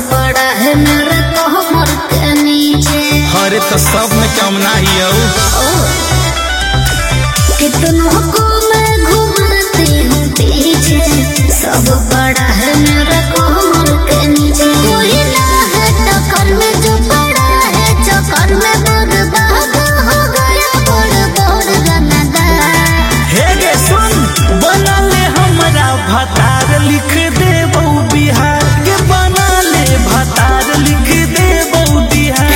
बड़ा है मेरे कमर के नीचे। अरे तो सब में कम नहीं हो। कितनों को मैं घूमती हूँ पीछे, सब बड़ा है मेरे कमर के नीचे। कोई ना है टक्कर में जो बड़ा है चक्कर में बर्बाद हो गया बड़ गनदा। हे गे सुन बना ले हमरा भतार लिख दे बहु बिहार के, बना ले भतार लिख दे बहु बिहार।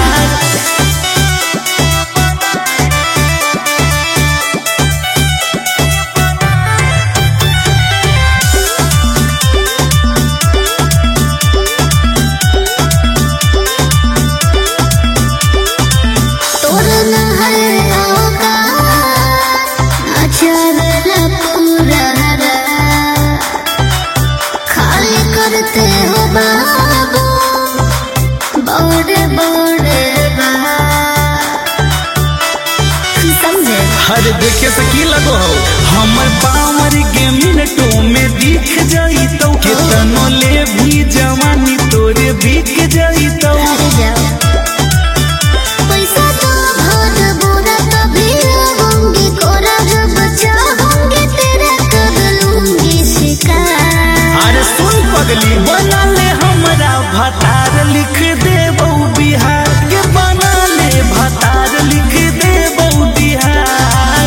करते हो बाबू बड़े बड़े समझे। हर देखे से की लगो हो हमर पावर के मिनटों में दिख जाई तो, कितनो ले भी जवानी तोरे बिक जाई तो। पैसा तो भर बोरा तभी होंगी कोरा, जब चाहूंगी तेरे कर लूंगी शिकार। अरे सुन पगली बना ले हमरा भतार लिख दे बहु बिहार के, बना ले भतार लिख दे बहु बिहार।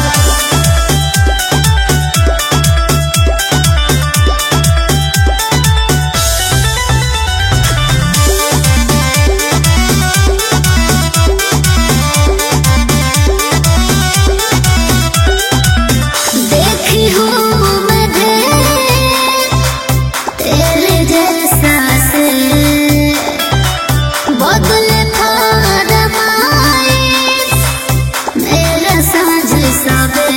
देखी हूँ मैं तेरे जैसा से बदले मेरा साझ सबे।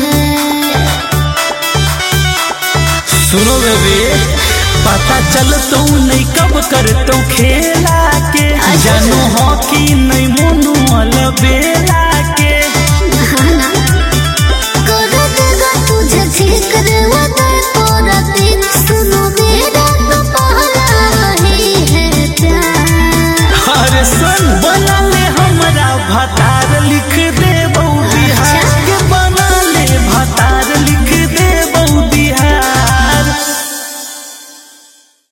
सुनो बेबी पता चल तो नहीं कब कर तो खेला के, जानू हो कि नहीं मोनू अलबेला के। तुझे ठीक रे सुनो मेरा तो पहला ही है प्यार। अरे सुन बना ले हमरा भतार लिख दे